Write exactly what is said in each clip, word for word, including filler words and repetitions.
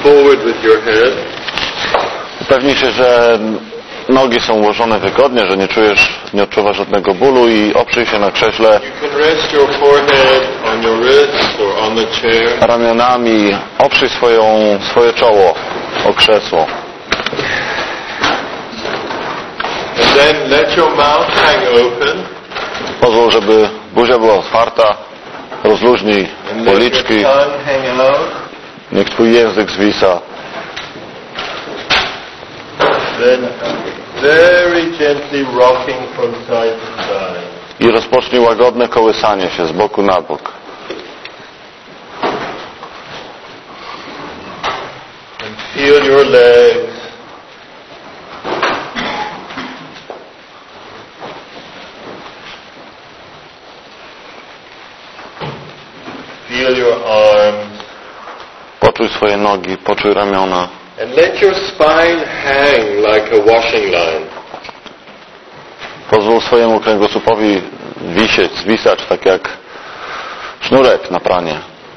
forward with your head. Upewnij się, że nogi są ułożone wygodnie, że nie czujesz, nie odczuwasz żadnego bólu i oprzyj się na krześle You can rest your forehead on your wrist or on the chair. ramionami, oprzyj swoją, swoje czoło o krzesło. And then let your mouth hang open. Pozwól, żeby buzia była otwarta, rozluźnij And let your policzki, tongue hang out. niech twój język zwisa. Then very gently rocking from side to side. I rozpocznij łagodne kołysanie się z boku na bok. And feel your legs. Feel your arms. Poczuj swoje nogi, poczuj ramiona. And let your spine hang like a washing line. Pozwól swojemu kręgosłupowi wisieć, zwisać tak jak sznurek na pranie.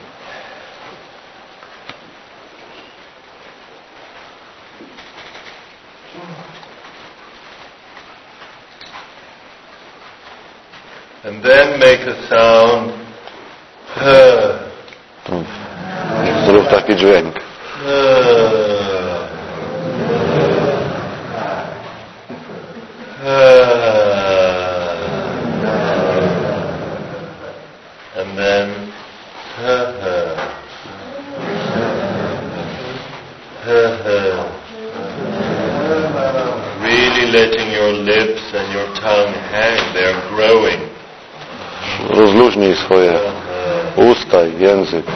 And then make a sound. Zrób taki dźwięk. And then really letting your lips and your tongue hang. They're growing. Rozluźnij swoje usta i język.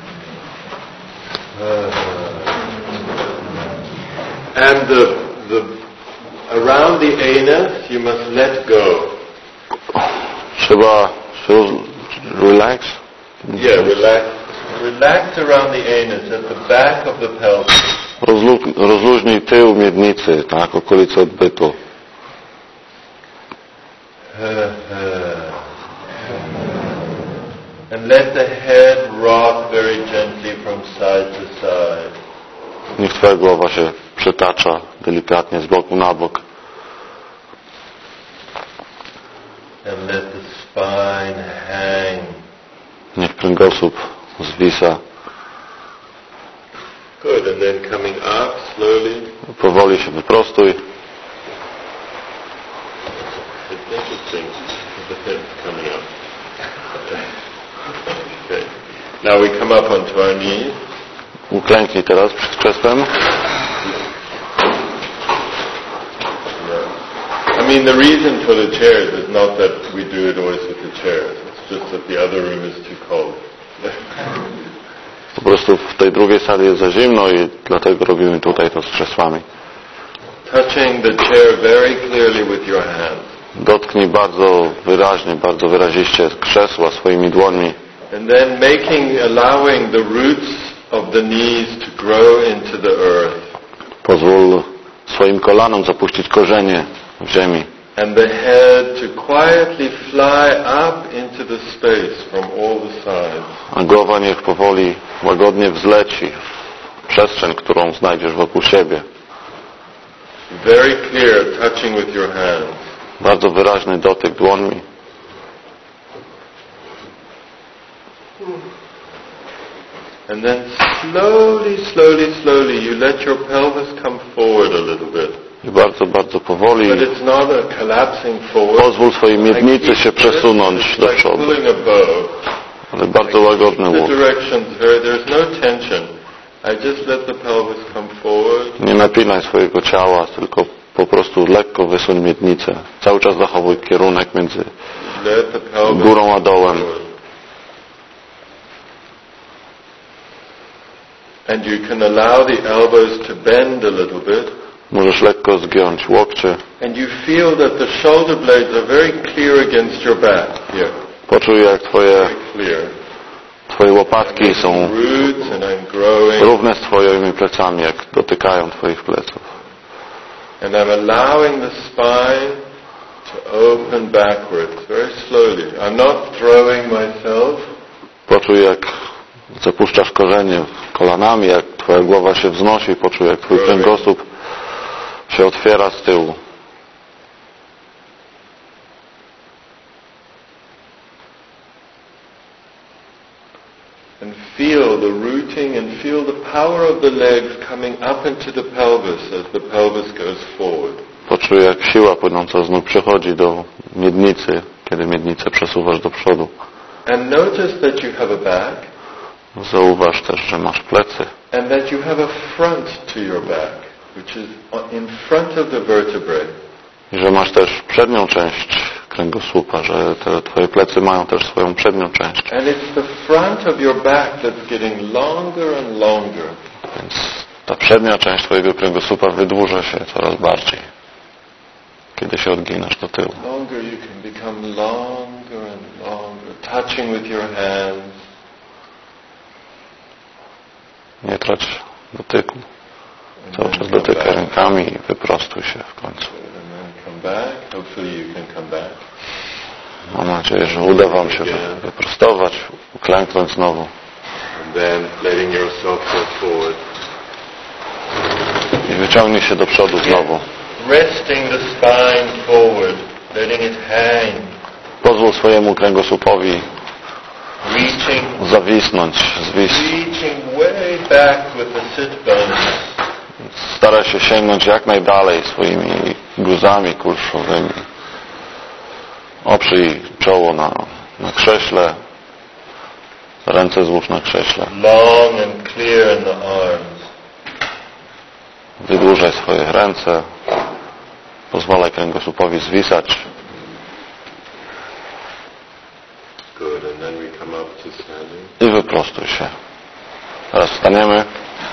And the, the around the anus you must let go. Trzeba się roz... relax. Yeah, relax. Relax around the anus at the back of the pelvis. Rozlu... Rozluźnij tył miednicy, tak, okolice odbytu. And let the head rock very gently from side to side. Niech twoja głowa się przytacza delikatnie z boku na bok. And let the spine hang. Niech kręgosłup zwisa. Good. And then coming up slowly. Powoli się wyprostuj. It's interesting. The head's coming up. Okay. Now we come up onto our knees. Uklęknij teraz przed krzesłem. I mean, the reason for the chairs is not that we do it always with the chairs. It's just that the other room is too cold. Po prostu w tej drugiej sali jest za zimno i dlatego robimy tutaj to z krzesłami. Touching the chair very clearly with your hand. Dotknij bardzo wyraźnie, bardzo wyraziście krzesła swoimi dłońmi. And then making, allowing the roots of the knees to grow into the earth. Pozwól swoim kolanom zapuścić korzenie w ziemi. And the head to quietly fly up into the space from all the sides. A głowa niech powoli, łagodnie wzleci w przestrzeń, którą znajdziesz wokół siebie. Very clear, touching with your hands. Bardzo wyraźny dotyk dłońmi. And then slowly, slowly, slowly, you let your pelvis come forward a little bit. I bardzo, bardzo powoli But it's not a collapsing forward. pozwól swojej miednicy się przesunąć do przodu. Pulling a bow. Ale bardzo łagodny The łuk. directions here, there's no tension. I just let the pelvis come forward. Nie napinaj swojego ciała, tylko po prostu lekko wysuń miednicę. Cały czas zachowuj kierunek między Let the pelvis górą a dołem. forward. And you can allow the elbows to bend a little bit. Możesz lekko zgiąć łokcie. And you feel that the shoulder blades are very clear against your back. Here. Poczuj, jak twoje, Very clear. twoje łopatki są Roots and I'm growing. równe z twoimi plecami, jak dotykają twoich pleców. And I'm allowing the spine to open backwards very slowly. I'm not throwing myself. Poczuj, jak zapuszczasz korzenie kolanami, jak twoje twoja głowa się wznosi, poczuj, jak twój kręgosłup się otwiera z tyłu. And feel the rooting and feel the power of the legs coming up into the pelvis as the pelvis goes forward. Poczuj, jak siła płynąca z nóg przechodzi do miednicy, kiedy miednicę przesuwasz do przodu. And notice that you have a back. Zauważ też, że masz plecy. And that you have a front to your back, which is in front of the vertebrae. I że masz też przednią część kręgosłupa, że te twoje plecy mają też swoją przednią część. And it's the front of your back that's getting longer and longer. Więc ta przednia część twojego kręgosłupa wydłuża się coraz bardziej, kiedy się odginasz do tyłu. Longer you can become longer and longer, touching with your hands. Nie trać dotyku. Cały czas dotykaj rękami i wyprostuj się w końcu. Back. Hopefully you can come back. Mam nadzieję, że uda wam się wyprostować, uklęknąć znowu. And then letting yourself go forward. I wyciągnij się do przodu znowu. Resting the spine forward, letting it hang. Pozwól swojemu kręgosłupowi Reaching, zawisnąć, zwis. reaching way back with the sit bones. Staraj się sięgnąć jak najdalej swoimi guzami kulszowymi. Oprzyj czoło na, na krześle, ręce złóż na krześle. Long and clear in the arms. Wydłużaj swoje ręce, pozwalaj kręgosłupowi zwisać. Good, and then we come up to standing. I wyprostuj się. Teraz wstaniemy.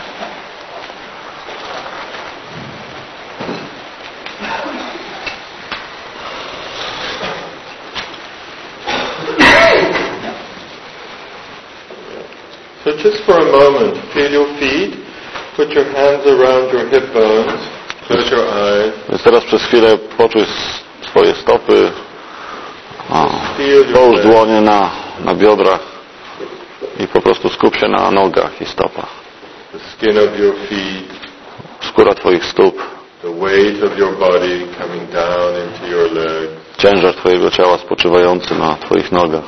So just for a moment, feel your feet. Put your hands around your hip bones. Close your eyes. Więc teraz przez chwilę poczuj swoje stopy. O, połóż dłonie na, na biodrach i po prostu skup się na nogach i stopach. The skin of your feet. Skóra twoich stóp. The weight of your body coming down into your legs. Ciężar twojego ciała spoczywający na twoich nogach.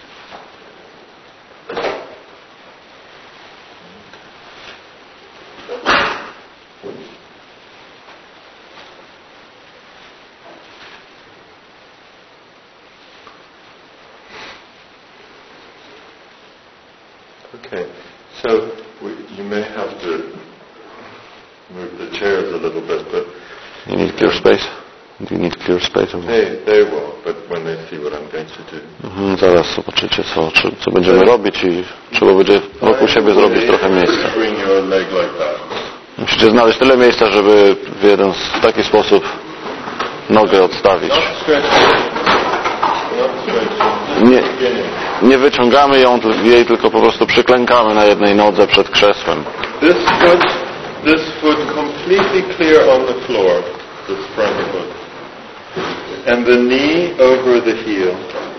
Okay, so we, you may have to move the chairs a little bit, but You need clear space? Do you need clear space? they, they will, but when they see what I'm going to do. Mhm, zaraz zobaczycie, co, czy, co będziemy robić i trzeba będzie wokół siebie zrobić trochę miejsca. Bring your leg like that. Musicie znaleźć tyle miejsca, żeby w jeden w taki sposób nogę odstawić. Not stretching. Not stretching. Nie, Beginning. nie wyciągamy ją, jej tylko po prostu przyklękamy na jednej nodze przed krzesłem. This foot, this foot completely clear on the floor, this front foot. And the knee over the heel.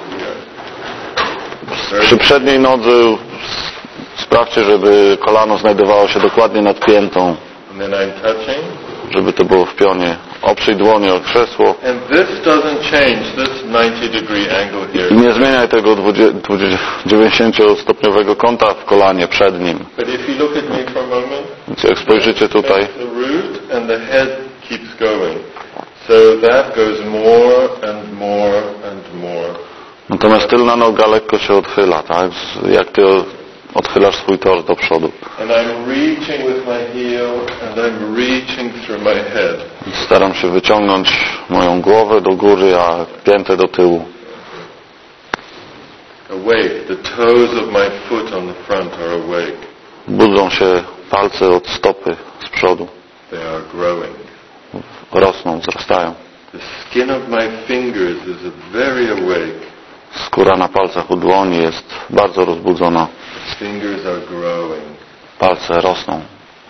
Przy przedniej nodze sprawdźcie, żeby kolano znajdowało się dokładnie nad piętą, And then I'm touching. żeby to było w pionie. Oprzyj dłonie o krzesło And this doesn't change, this ninety degree angle here. i nie zmieniaj tego dziewięćdziesięciostopniowego kąta w kolanie przed nim. But if you look at me for a moment, Więc jak spojrzycie tutaj, the root and the head keeps going. So that goes more and more and more. natomiast tylna noga lekko się odchyla, tak? Jak ty odchylasz swój tors do przodu. And I'm reaching with my heel and I'm reaching through my head. Staram się wyciągnąć moją głowę do góry, a piętę do tyłu. Awake. The toes of my foot on the front are awake. Budzą się palce od stopy z przodu. They are growing. Rosną, wzrastają. The skin of my fingers is very awake. Skóra na palcach u dłoni jest bardzo rozbudzona. The fingers are growing. Palce rosną.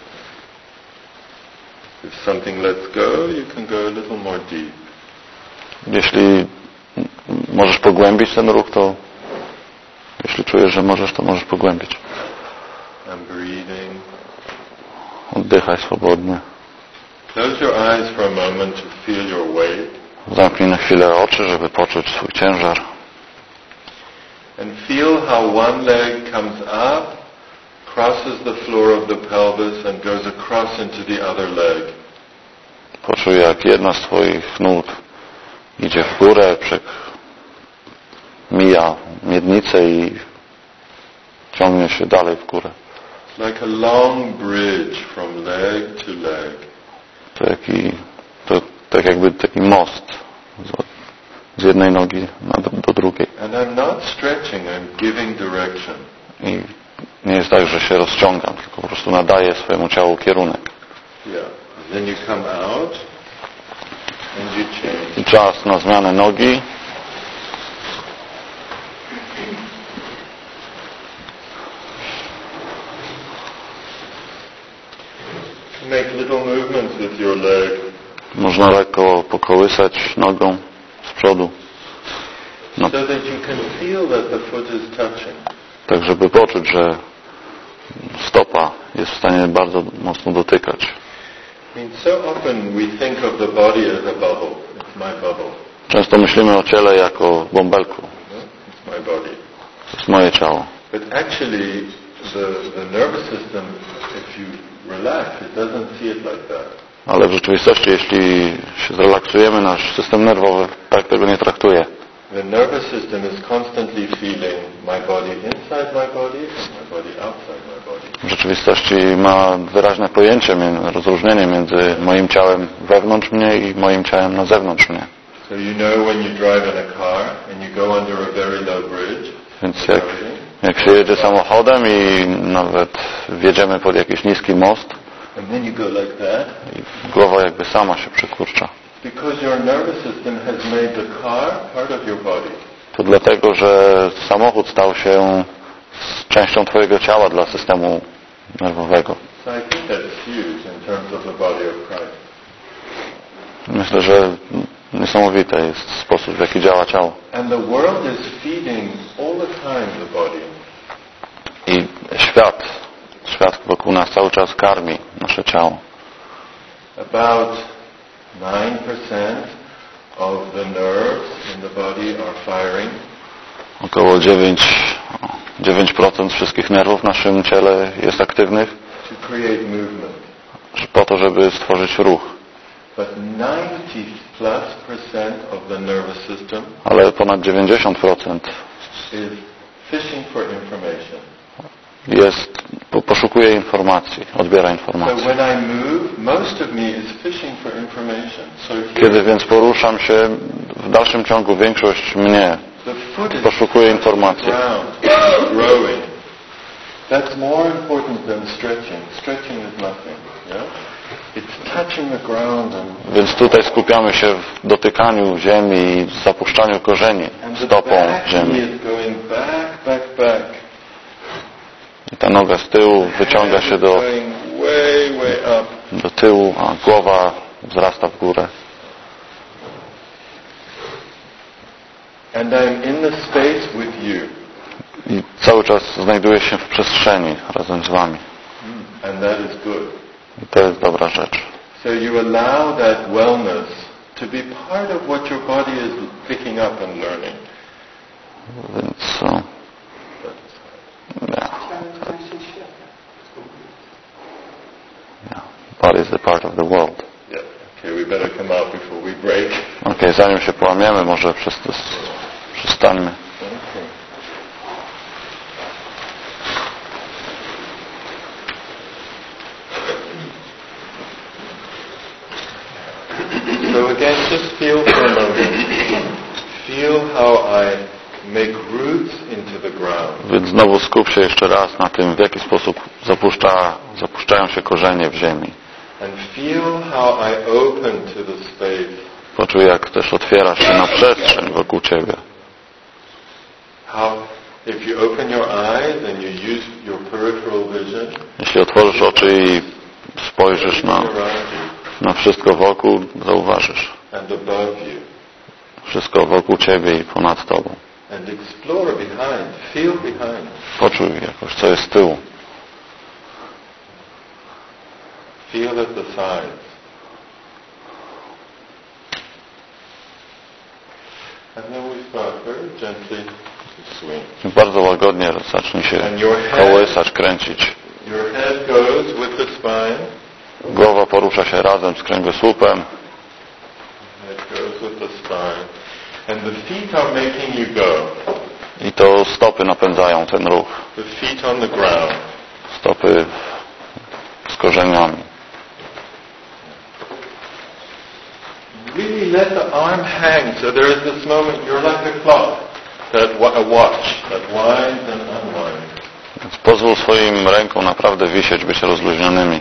If something lets go, you can go a little more deep. Jeśli możesz pogłębić ten ruch, to jeśli czujesz, że możesz, to możesz pogłębić. I'm breathing. Oddychaj swobodnie. Close your eyes for a moment to feel your weight. Zamknij na chwilę oczy, żeby poczuć swój ciężar. And feel how one leg comes up, crosses the floor of the pelvis and goes across into the other leg. Poczuj, jak jedna z twoich nóg idzie w górę, przek... mija miednicę i ciągnie się dalej w górę. Like a long bridge from leg to leg. To, jaki, to tak jakby taki most z, z jednej nogi na, do, do drugiej. And I'm not stretching, I'm giving direction. I nie jest tak, że się rozciągam, tylko po prostu nadaję swojemu ciału kierunek. Yeah. Then you come out and you change. I czas na zmianę nogi. Make little movements with your leg. Można lekko pokołysać nogą z przodu. No. So that you can feel that the foot is touching. Tak, żeby poczuć, że stopa jest w stanie bardzo mocno dotykać. I mean, so often we think of the body as a bubble. It's my bubble. Często myślimy o ciele jako bąbelku. No? It's my body. To jest moje ciało. But actually, the, the nervous system, if you relax, it doesn't see it like that. Ale w rzeczywistości, jeśli się zrelaksujemy, nasz system nerwowy tak tego nie traktuje. The nervous system is constantly feeling my body inside my body and my body outside my body. W rzeczywistości ma wyraźne pojęcie, rozróżnienie między moim ciałem wewnątrz mnie i moim ciałem na zewnątrz mnie. So you know when you drive in a car and you go under a very low bridge. Więc jak, jak się jedzie samochodem i nawet wjedziemy pod jakiś niski most, and then you go like that, i głowa jakby sama się przykurcza. Because your nervous system has made the car part of your body. To dlatego, że samochód stał się częścią twojego ciała dla systemu nerwowego. So I think that's huge in terms of the body of Christ. Myślę, że niesamowite jest sposób, w jaki działa ciało. And the world is feeding all the time the body. I świat, świat wokół nas cały czas karmi nasze ciało. About nine percent of the nerves in the body are firing. Około dziewięć procent wszystkich nerwów w naszym ciele jest aktywnych to create movement. po to, żeby stworzyć ruch. But ninety plus percent of the nervous system Ale ponad dziewięćdziesiąt procent is fishing for information. jest, poszukuje informacji, odbiera So informacji. when I move, most of me is fishing for information. So here, Kiedy więc poruszam się, w dalszym ciągu większość mnie the foot is poszukuje informacji. ground, growing. That's more important than stretching. Stretching is nothing. Yeah? It's touching the ground and, Więc tutaj skupiamy się w dotykaniu ziemi i zapuszczaniu korzeni and the stopą back knee ziemi. is going back, back, back. I ta noga z tyłu wyciąga się do, Going way, way up. do tyłu, a głowa wzrasta w górę. And I'm in the space with you. I cały czas znajduję się w przestrzeni razem z wami. And that is good. I to jest dobra rzecz. So you allow that wellness to be part of what your body is picking up and learning. Więc o, yeah. Yeah. Body is a part of the world. Yeah. Okay, we better come out before we break. Ok, zanim się połamiemy, może przest- przestańmy. Okay. So again, just feel for a moment. Feel how I make roots into the ground. Więc znowu skup się jeszcze raz na tym, w jaki sposób zapuszcza, zapuszczają się korzenie w ziemi. And feel how I open to the space. Poczuj, jak też otwierasz się na przestrzeń wokół ciebie. How, if you open your eyes and you use your peripheral vision, Jeśli otworzysz oczy i spojrzysz na, around you na wszystko wokół, zauważysz. and above you, Wszystko wokół ciebie i ponad tobą. and explore behind, feel behind. Poczuj jakoś, co jest z tyłu. Feel at the sides. And then we start very gently to swing. Bardzo łagodnie zacznij się kołysać, kręcić. Your head goes with the spine. Głowa porusza się razem z kręgosłupem. Head goes with the spine. And the feet are making you go. I to stopy napędzają ten ruch. The feet on the ground. Stopy z korzeniami. Really let the arm hang. So there is this moment, you're like a clock, that a watch that winds and unwinds. Więc pozwól swoim rękom naprawdę wisieć, być rozluźnionymi.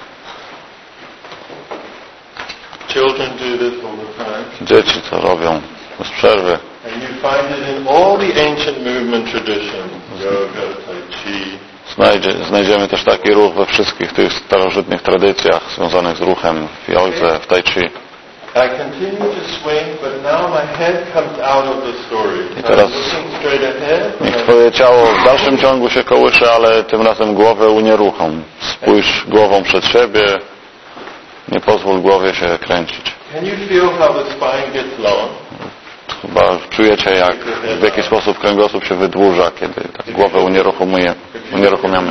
Children do this all the time. Dzieci to robią bez przerwy. And you find it in all the ancient movement traditions. Yoga, Tai Chi. Znajdzie, znajdziemy też taki ruch we wszystkich tych starożytnych tradycjach związanych z ruchem w jodze, w Tai Chi. I continue to swing, but now my head comes out of the story. I teraz niech twoje ciało w dalszym ciągu się kołysze, ale tym razem głowę unieruchom. Spójrz głową przed siebie. Nie pozwól głowie się kręcić. Can you feel how the spine gets long? Chyba czujecie, jak, w jaki sposób kręgosłup się wydłuża, kiedy tak głowę unieruchomuje, unieruchomiamy.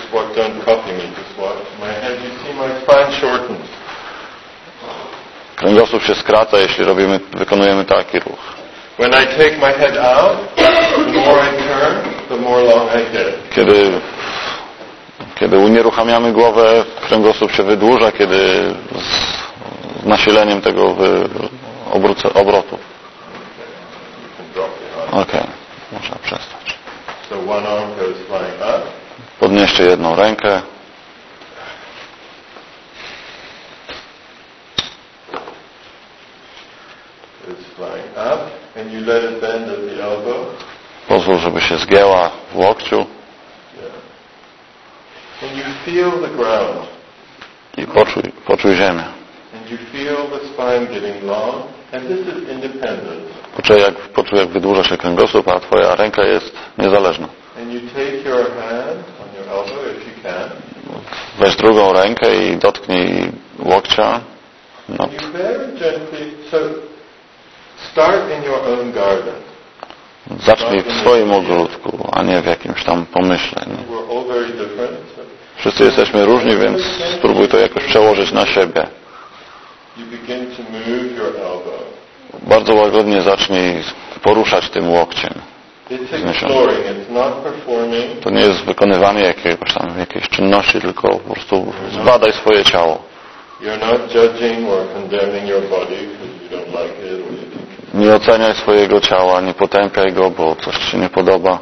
Kręgosłup się skraca, jeśli robimy, wykonujemy taki ruch. Kiedy, kiedy unieruchamiamy głowę, kręgosłup się wydłuża, kiedy z nasileniem tego obrócę, obrotu. Okej, okay. Można przestać. Podnieście jedną rękę. Pozwól, żeby się zgięła w łokciu. I poczuj, poczuj ziemię. Poczuj jak, poczuj, jak wydłuża się kręgosłup, a twoja ręka jest niezależna. Weź drugą rękę i dotknij łokcia. Not. Zacznij w swoim ogródku, a nie w jakimś tam pomyśle. Nie? Wszyscy jesteśmy różni, więc spróbuj to jakoś przełożyć na siebie. Bardzo łagodnie zacznij poruszać tym łokciem. To nie jest wykonywanie jakiegoś tam, jakiejś czynności, tylko po prostu zbadaj swoje ciało. Nie oceniaj swojego ciała, nie potępiaj go, bo coś ci się nie podoba.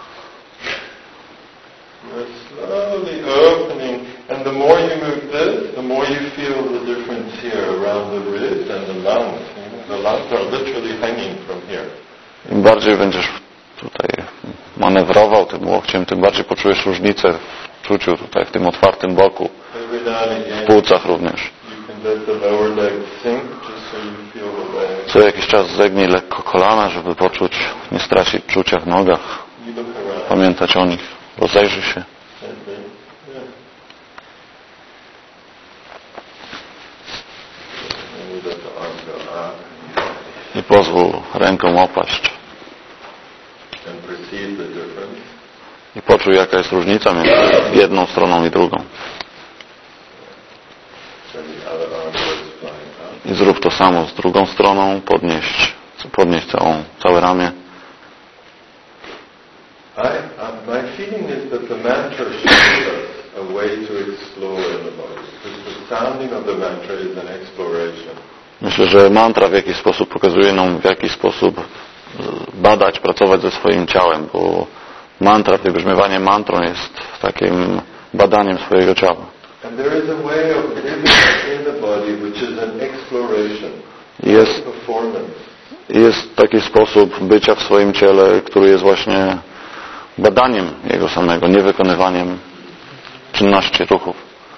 And the more you move this, the more you feel the difference here around the ribs and the lungs. The lungs are literally hanging from here. Im bardziej będziesz tutaj manewrował tym łokciem, tym bardziej poczujesz różnicę w czuciu tutaj, w tym otwartym boku, w płucach również. Co jakiś czas zegnij lekko kolana, żeby poczuć, nie stracić czucia w nogach, pamiętać o nich, rozejrzyj się. I pozwól ręką opaść. I poczuj, jaka jest różnica między jedną stroną i drugą. I zrób to samo z drugą stroną, podnieść, podnieść całą, całe ramię. Myślę, że mantra w jakiś sposób pokazuje nam, w jaki sposób badać, pracować ze swoim ciałem, bo mantra, wybrzmiewanie mantrą jest takim badaniem swojego ciała. Jest, jest taki sposób bycia w swoim ciele, który jest właśnie badaniem jego samego, nie wykonywaniem czynności, ruchów.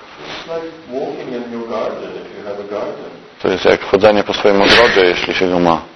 To jest jak chodzenie po swoim ogrodzie, jeśli się go ma.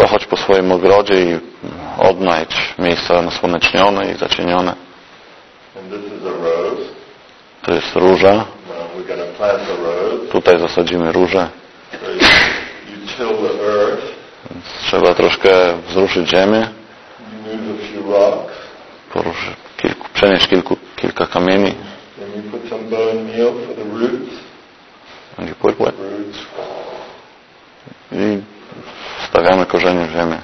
pochodź po swoim ogrodzie i odnajdź miejsca nasłonecznione i zacienione. And this is a rose. To jest róża. Now we're going to plant the rose. Tutaj zasadzimy różę. So you, you till the earth. Więc trzeba troszkę wzruszyć ziemię. You move a few rocks. Poruszy, kilku, przenieść kilku, kilka kamieni. Then you put some bone meal for the roots. And you put what? Roots. I wstawiamy korzenie w ziemię.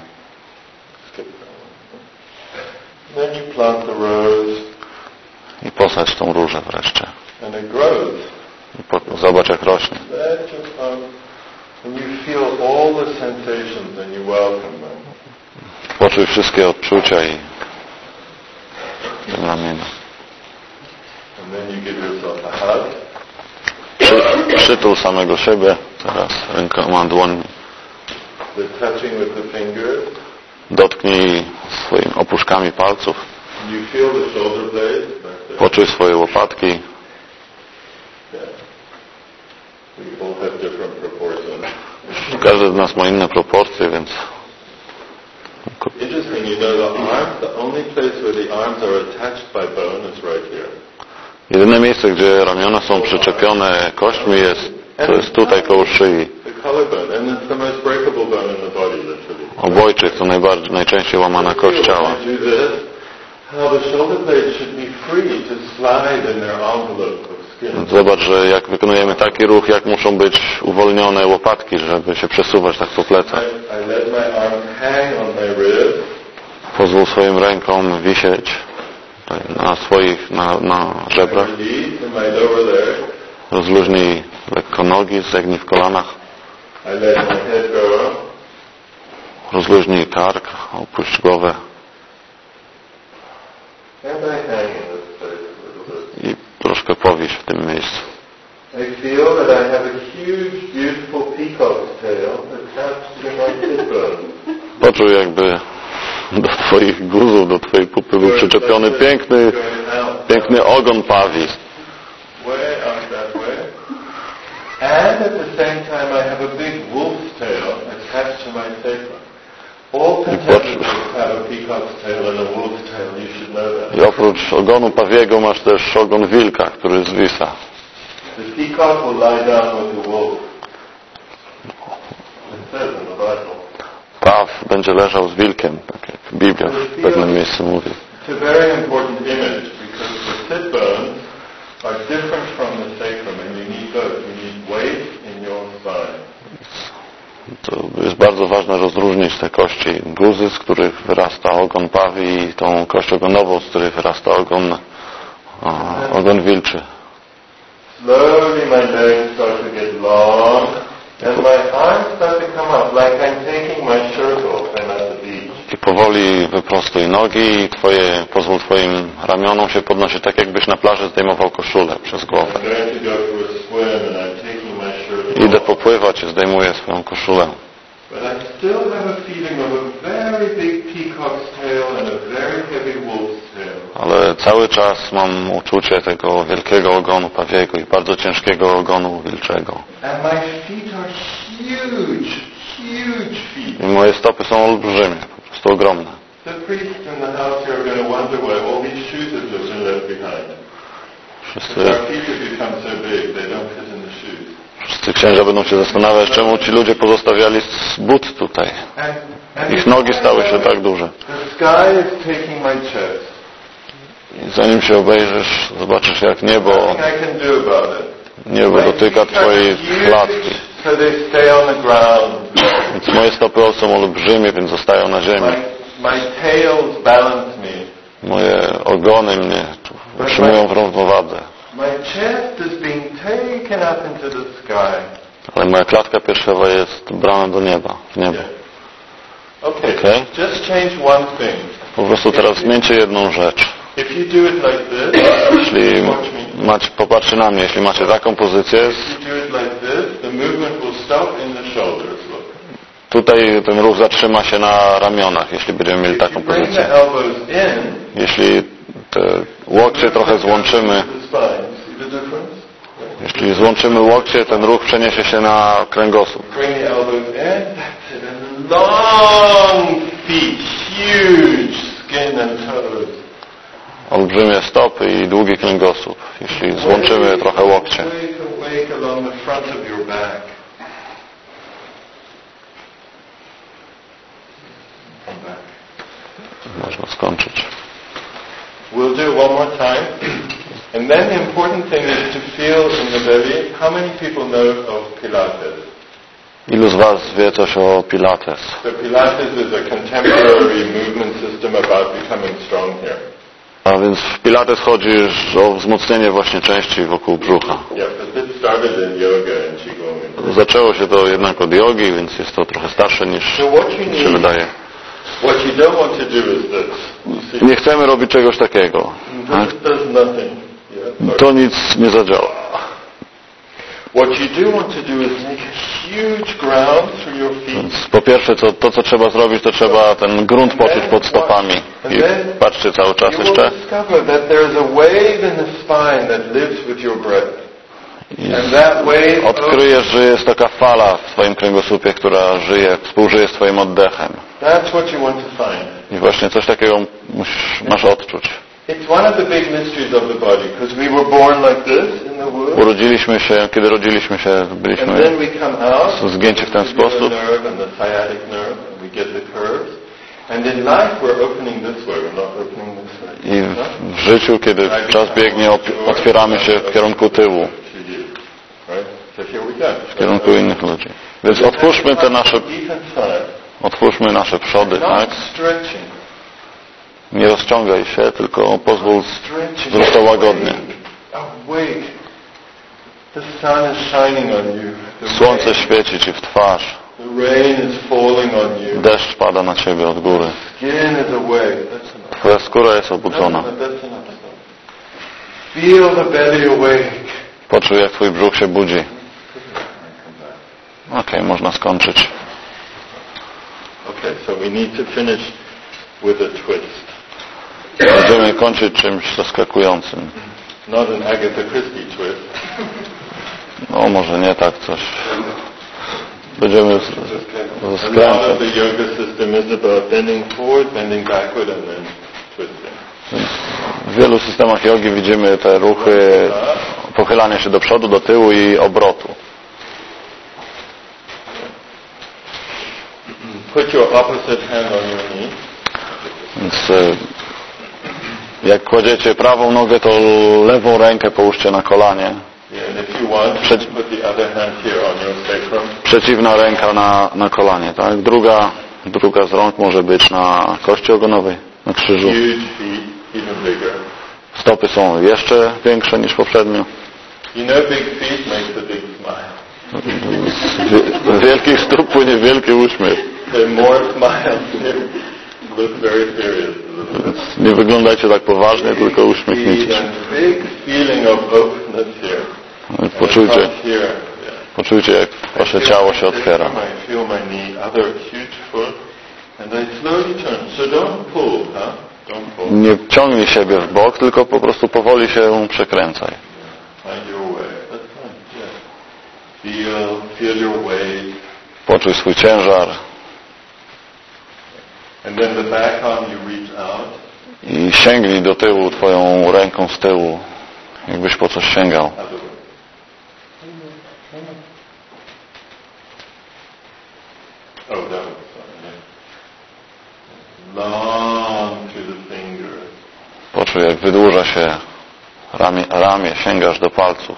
Then you plant the rose. I posadź tą różę wreszcie. And it grows. I po, zobacz jak rośnie. Let your thumb, and you feel all the sensations and you welcome them. Poczuj wszystkie odczucia i w tym ramieniu. And then you give yourself a hug. Przy, przytul samego siebie, teraz rękoma dłońmi. The touching with the fingers. Dotknij swoimi opuszkami palców. You feel the shoulder blades back there. Poczuj swoje łopatki. Yeah. We all have different proportions. Każdy z nas ma inne proporcje, więc... Interesting, you know, the arms, the only place where the arms are attached by bone is right here. Jedyne miejsce, gdzie ramiona są przyczepione kośćmi jest, to jest tutaj koło szyi. The collarbone, and it's the most breakable bone in the body, literally. Obojczyk to najbardziej, najczęściej łamana kość ciała. You do this, how the shoulder blades should be free to slide in their envelope of skin. Zobacz, że jak wykonujemy taki ruch, jak muszą być uwolnione łopatki, żeby się przesuwać tak po plecach. I, I let my arm hang on my ribs. Pozwól swoim rękom wisieć na swoich, na, na żebrach. I release in my lower leg. Rozluźnij lekko nogi, zegnij w kolanach. I let my head go. Rozluźnij kark, opuść głowę. And I hang in this place a little bit. I troszkę powiś w tym miejscu. I feel that I have a huge, beautiful peacock's tail attached to my sit bone. Poczuj, jakby do twoich guzów, do twojej pupy był przyczepiony piękny, piękny ogon pawi. Way out that way. And at the same time I have a big wolf's tail attached to my sacrum. All contemplatives have a peacock's tail and a wolf's tail, you should know that. I oprócz ogonu pawiego masz też ogon wilka, który zwisa. The peacock will lie down with the wolf. It says in the Bible. Paw będzie leżał z wilkiem, tak jak Biblia w pewnym miejscu mówi. It's a very important image because the sit bones are different from the sacrum and you need both. You need weight in your spine. To jest bardzo ważne rozróżnić te kości guzy, z których wyrasta ogon pawi, i tą kość ogonową, z której wyrasta ogon, o, ogon wilczy. Slowly my legs start to get long and my arms start to come up like I'm taking my shirt off when I'm at the beach. I powoli wyprostuj nogi i twoje, pozwól twoim ramionom się podnosić tak, jakbyś na plaży zdejmował koszulę przez głowę. I'm going to go for a swim and I'm taking my shirt off. Idę popływać i zdejmuję swoją koszulę. But I still have a feeling of a very big peacock's tail and a very heavy wolf's tail. Ale cały czas mam uczucie tego wielkiego ogonu pawiego i bardzo ciężkiego ogonu wilczego. And my feet are huge, huge feet. I moje stopy są olbrzymie, po prostu ogromne. The priests in the house here are going to wonder why all these shoes have just been left behind. Wszyscy, Our feet have become so big, they don't fit in the shoes. wszyscy księża będą się zastanawiać, czemu ci ludzie pozostawiali but tutaj. And, and Ich nogi stały się tak duże. the sky is taking my chest. I zanim się obejrzysz, zobaczysz, jak niebo, Nothing I can do about it. niebo dotyka twojej klatki. So they stay on the ground. Więc moje stopy są olbrzymie, więc zostają na ziemi. My, my tails balance me. Moje ogony mnie utrzymują w równowadze. My chest is being taken up into the sky. Ale moja klatka piersiowa jest brana do nieba, w niebo. Okay, Okay. just change one thing. Po prostu teraz zmieńcie jedną rzecz. If you do it like this, Jeśli watch me. macie, popatrzy na mnie, jeśli macie taką pozycję, If you do it like this, the movement will stop in the shoulders. Look. tutaj ten ruch zatrzyma się na ramionach, jeśli będziemy mieli If you taką bring pozycję. the elbows in, Jeśli te łokcie trochę złączymy, the spine. See the difference? jeśli złączymy łokcie, ten ruch przeniesie się na kręgosłup. Bring the elbows in, that's it, and long feet, huge skin and toes. Olbrzymie stopy i długi kręgosłup. Jeśli złączymy trochę łokcie. Awake along the front of your back. Come back. Można skończyć. We'll do it one more time. And then the important thing is to feel in the belly. How many people know of Pilates? Ilu z Was wie coś o Pilates? So Pilates is a contemporary movement system about becoming strong here. A więc w Pilates chodzi o wzmocnienie właśnie części wokół brzucha. Yeah, but this started in yoga and qigong. Zaczęło się to jednak od jogi, więc jest to trochę starsze niż się wydaje. What you don't want to do is this. Nie chcemy robić czegoś takiego. Tak? This does nothing. Yeah, To nic nie zadziała. What you do want to do is make a huge ground through your feet. Więc po pierwsze, to, to co trzeba zrobić, to trzeba ten grunt poczuć pod stopami. I patrzcie cały czas You jeszcze. will discover that there is a wave in the spine that lives with your breath. And that wave Odkryjesz, że jest taka fala w Twoim kręgosłupie, która żyje, współżyje z Twoim oddechem. That's what you want to find. I właśnie coś takiego musisz, masz odczuć. It's one of the big mysteries of the body, because we were born like this in the womb. Urodziliśmy się, kiedy rodziliśmy się, And byliśmy then we come out, zgięci w ten sposób. nerve and the sciatic nerve, and we get the curves. And in life we're opening this way, we're not opening this way. I w życiu, kiedy czas biegnie, otwieramy się w kierunku tyłu, w kierunku innych ludzi. Więc otwórzmy te nasze, otwórzmy nasze przody, tak? Nie rozciągaj się, tylko pozwól, zrób to łagodnie. Słońce świeci Ci w twarz. Deszcz pada na Ciebie od góry. Twoja skóra jest obudzona. Poczuj, jak Twój brzuch się budzi. Okej, okay, można skończyć. Okay, so we need to finish with a twist. Będziemy kończyć czymś zaskakującym. Not an Agatha Christie twist. No może nie tak coś. Będziemy skręcać. The yoga system is about bending forward, bending backward and then twisting. W wielu systemach jogi widzimy te ruchy pochylania się do przodu, do tyłu i obrotu. Put your opposite hand on your knee. Więc jak kładziecie prawą nogę, to lewą rękę połóżcie na kolanie. Przeci- Przeciwna ręka na, na kolanie, tak? Druga, druga z rąk może być na kości ogonowej, na krzyżu. Stopy są jeszcze większe niż poprzednio. Z wielkich stóp płynie wielki uśmiech. Więc nie wyglądajcie tak poważnie, tylko uśmiechnijcie się. Poczujcie, poczujcie, jak wasze ciało się otwiera. Nie ciągnij siebie w bok, tylko po prostu powoli się przekręcaj. Poczuj swój ciężar. I sięgnij do tyłu twoją ręką z tyłu, jakbyś po coś sięgał. Poczuj, jak wydłuża się ramię, ramię, sięgasz do palców.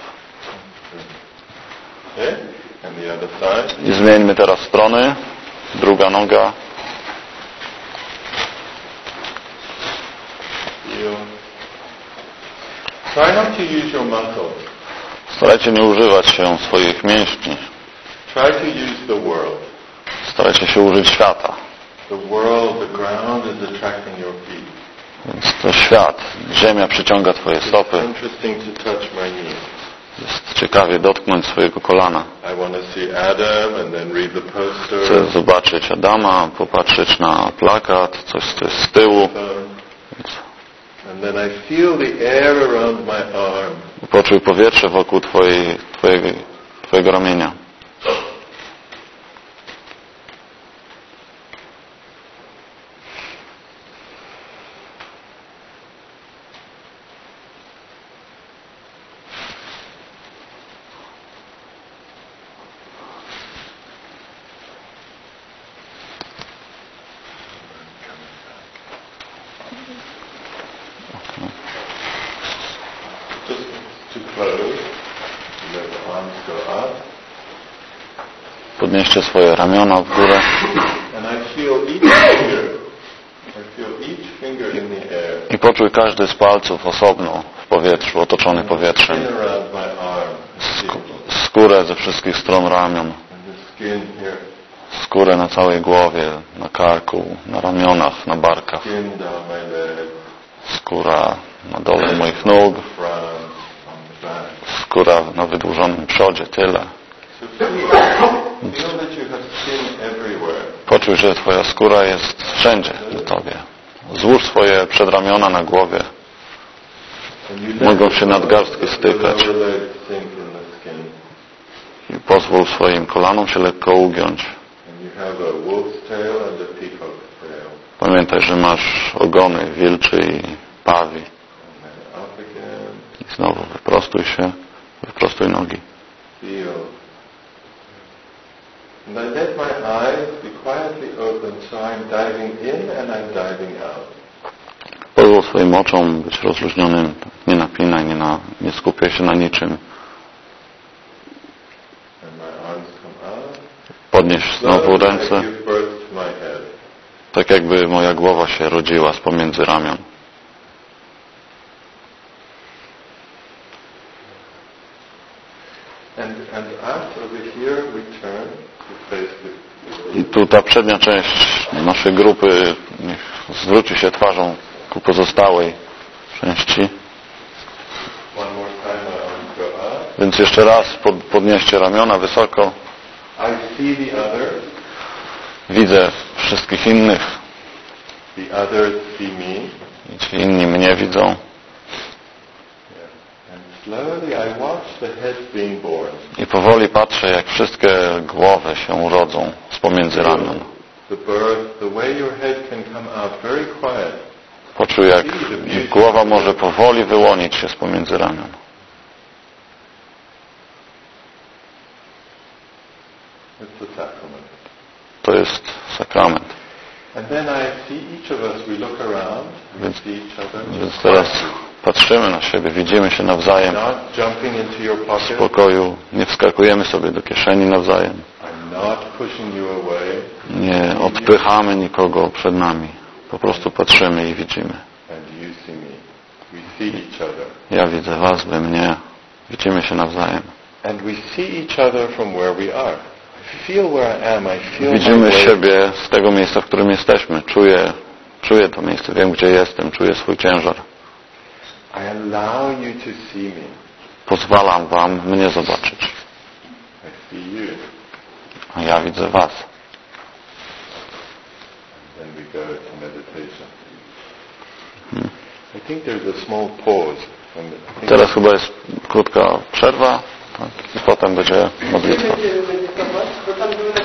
I zmieńmy teraz strony. Druga noga. Try not to use your muscles. Starajcie nie używać się swoich mięśni. Try to use the world. Starajcie się użyć świata. The world, the ground is attracting your feet. Więc to świat, ziemia przyciąga twoje stopy. It's interesting to touch my knee. Jest ciekawie dotknąć swojego kolana. I want to see Adam and then read the poster. Chcę zobaczyć Adama, popatrzeć na plakat, coś co jest z tyłu. And then I feel the air around my arm. Poczuj powietrze wokół twojej, twojego, twojego ramienia. pose. Let the arms go up. Podnieście swoje ramiona w górę. And I feel each finger. I feel each finger in the air. I poczuj każdy z palców osobno w powietrzu, otoczony powietrzem. Skin around my arm. Sk- skórę ze wszystkich stron ramion. And the skin here. Skórę na całej głowie, na karku, na ramionach, na barkach. Skin down my leg. Skóra na dole moich nóg. Front, on the back. Skóra na wydłużonym przodzie, tyle. So feel, feel that you have skin everywhere. Poczuj, że twoja skóra jest wszędzie na tobie. Złóż swoje przedramiona na głowie. Mogą się nadgarstki stykać. I pozwól swoim kolanom się lekko ugiąć. Pamiętaj, że masz ogony wilczy i pawi. I znowu wyprostuj się, wyprostuj nogi. And I let my eyes be quietly open, so I'm diving in and I'm diving out. Pozwól swoim oczom być rozluźnionym, nie napinaj, nie, na, nie skupiaj się na niczym. And my arms come up. Podnieś znowu ręce, I give birth to my head. tak jakby moja głowa się rodziła z pomiędzy ramion. And, and after over here we turn to face the... I tu ta przednia część naszej grupy niech zwróci się twarzą ku pozostałej części. One more time my arms go up. Więc jeszcze raz pod, podnieście ramiona wysoko. I see the others. Widzę wszystkich innych. The others see me. I ci inni mnie widzą. Slowly I watch the head being born. I powoli patrzę, jak wszystkie głowy się urodzą z pomiędzy ramion. The birth, the way your head can come out very quiet. Poczuj, jak głowa może powoli wyłonić się z pomiędzy ramion. It's a sacrament. To jest sakrament. And then I see each of us, we look around, we Więc, see each other. więc teraz patrzymy na siebie, widzimy się nawzajem Not jumping into your w pocket. spokoju, nie wskakujemy sobie do kieszeni nawzajem, I'm not pushing you away. nie odpychamy nikogo przed nami, po prostu patrzymy i widzimy. And you see me. We see each other. Ja widzę was, wy mnie, widzimy się nawzajem. And we see each other from where we are. I feel where I am. I feel my Widzimy weight. siebie z tego miejsca, w którym jesteśmy. Czuję, czuję to miejsce, wiem gdzie jestem, czuję swój ciężar. I allow you to see me. Pozwalam wam mnie zobaczyć. I see you. A ja widzę was. Then we go to meditation. Hmm. I think there's a small pause. And I think Teraz chyba jest krótka przerwa, tak? I potem będzie modlitwa. Będzie medytować, bo tam były